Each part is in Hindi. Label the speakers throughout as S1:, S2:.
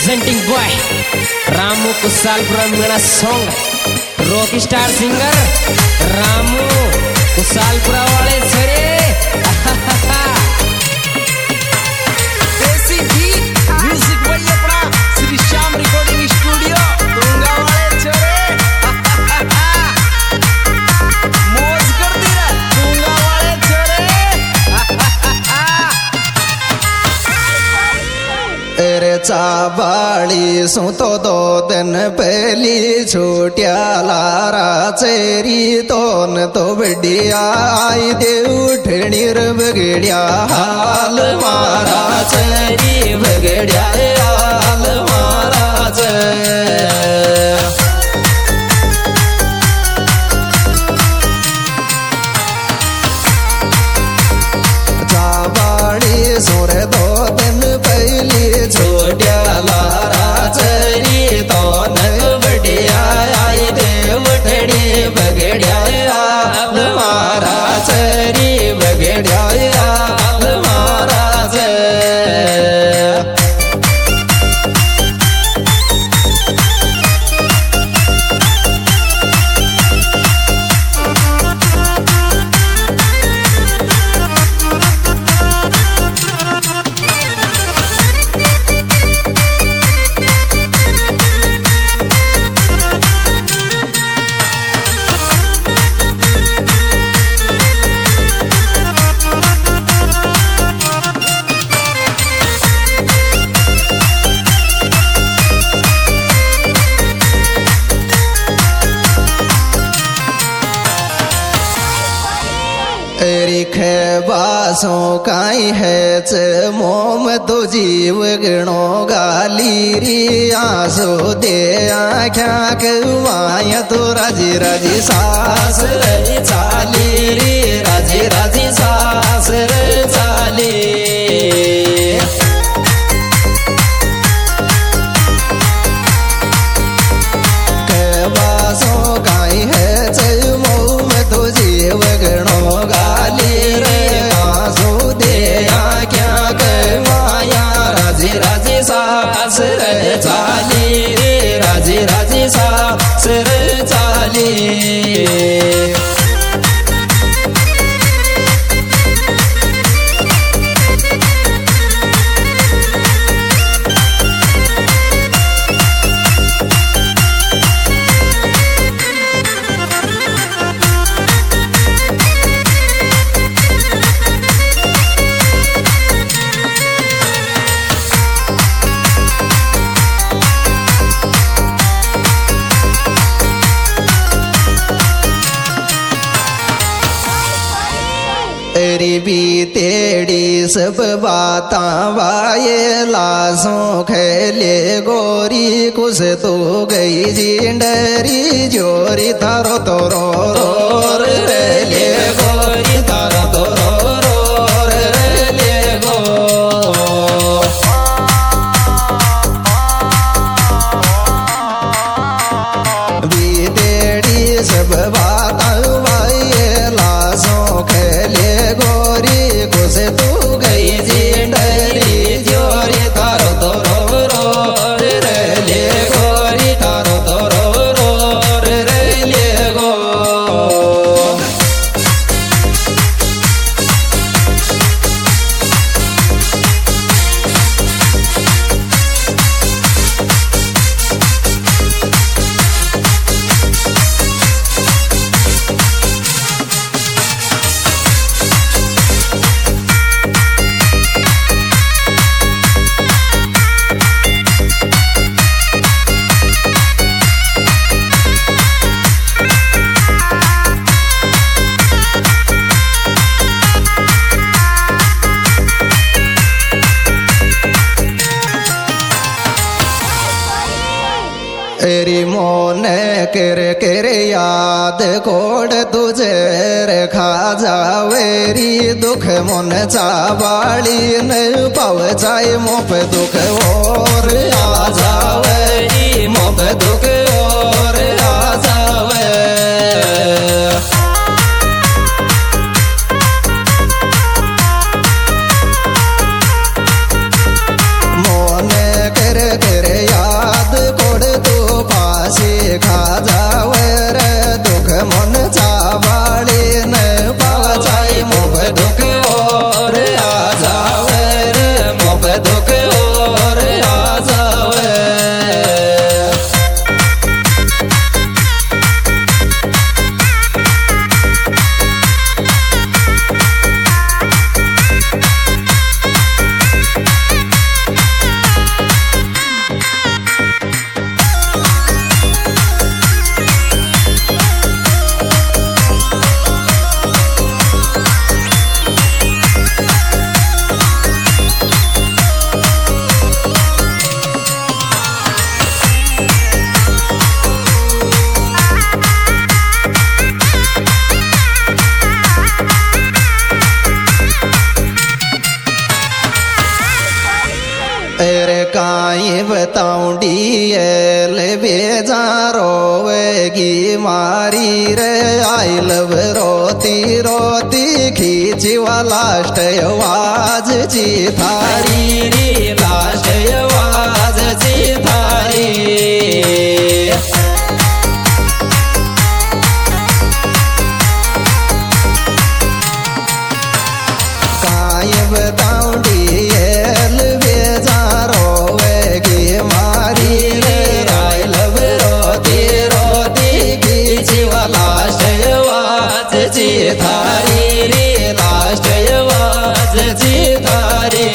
S1: प्रेजेंटिंग बॉय रामू कुशालपुरा मेरा song rock star singer Ramu Kushalpura वाले छरे
S2: देसी गीत म्यूजिक भाई अपना श्री श्याम रिकॉर्डिंग स्टूडियो डोंगा वाले छरे मौज कर दी रे डोंगा वाले छरे
S3: अरे चाबाड़ी सु तो 2 दिन पहली छूटिया लारा चेरी तोन तो बढ़िया आई दे उठनी रे बगड़िया हाल मारा चेरी बगड़िया हाल मारा चाबाड़ी सुर 2 दिन पहली छोटिया लारा चरी तो न बढ़िया आई देव ठड़ी बगड़िया हाल मारा चरी बगड़िया हाल मारा बासों काई है च मोम तो जीव गणो गाली री आसो दे आख्या के माया तो राजी राजी सास रे चाली री राजी राजी सास रे चाली बासों काई है च मोम तो जीव गणो गाली रे राजी सास रे चाली रे राजी राजी सास रे चाली भी तेड़ी सब बाता वाये लासों खेले गोरी कुछ तो गई जिंडरी जोरी तारो तो रो रे ले गोरी तारो तो रो रे ले गो भी तेड़ी सब बाता वाये लासों खेले गोरी कुछ तू गई जिंडरी जोरी तारो तो रो रे ले गोरी तारो तो रो रे ले गो तेरी मोन कर याद कोड तुझे रखा जावेरी दुख मन चावाली न पाव जाए मोप दुख और आ जावेरी मोप दुख और आ जावे मोन कर अरे काई बताऊं डीएल बेजारो वेगी मारी रे आई लव रोती रोती खींची वा लास्ट आवाज जी थारी रे लास्ट आवाज जी थारी काई बताऊं डीएल बेजारो वेगी मारी रे आई लव रोती रोती खींची वा लास्ट आवाज जी थारी रे लास्ट आवाज जी थारी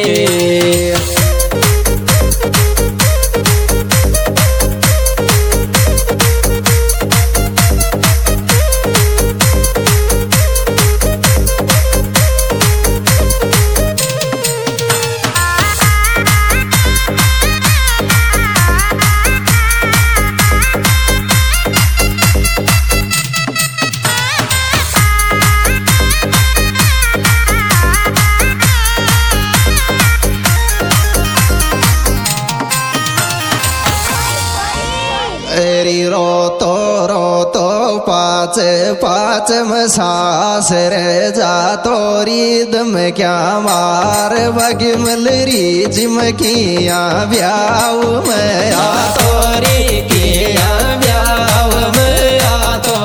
S3: एरी रोतो रोतो पाच पाच मसास रे जा तोरी दम क्या मार बगी मलरी जिमकिया ब्याव में आ तोरी किया ब्याव में आ तो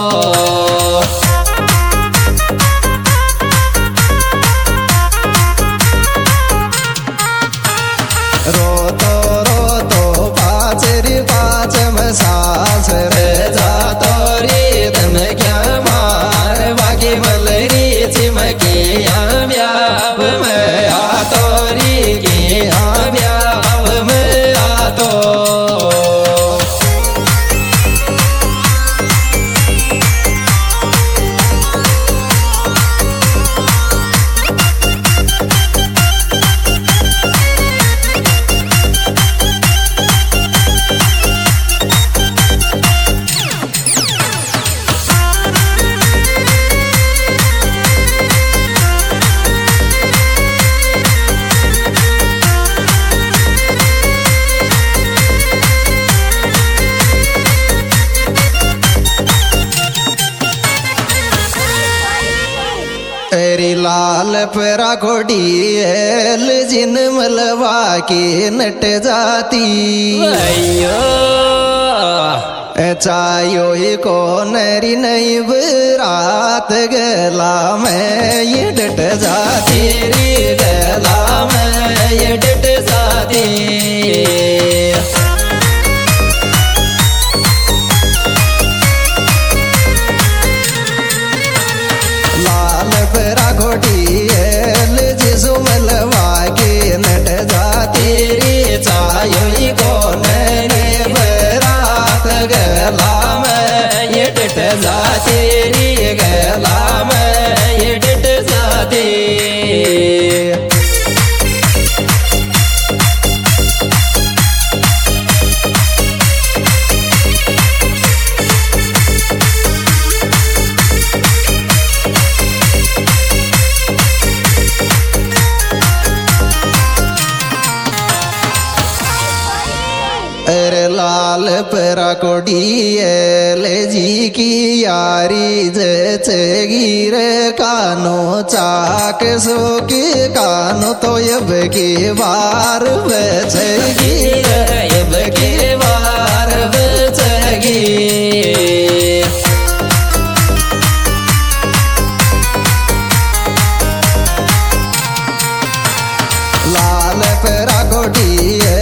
S3: रोतो रोतो पाच रे पाच मसास रे जा तोरी दम क्या मार बाकी मलरी चिमकिया ब्याव में आ तोरी किया ब्याव में आ तो तेरी लाल पेरा घोड़ी एल जिन मलवा की नट जाती
S1: अयो
S3: चायो को नरी नई बरात गला में ये डट जाती रे गला में ये डट जाती लाल पेरा घोड़ी एल जिसु मलवा के नट जाती रे चायो को नरे बरात गला में ये डट जाती रे गला में ये डट जाती अरे लाल परा कोडी ले जी की यारी जचगी रे कानो चाक सो के कानो तो यब की बार बचगी रे यब की बार बचगी लाल परा कोडी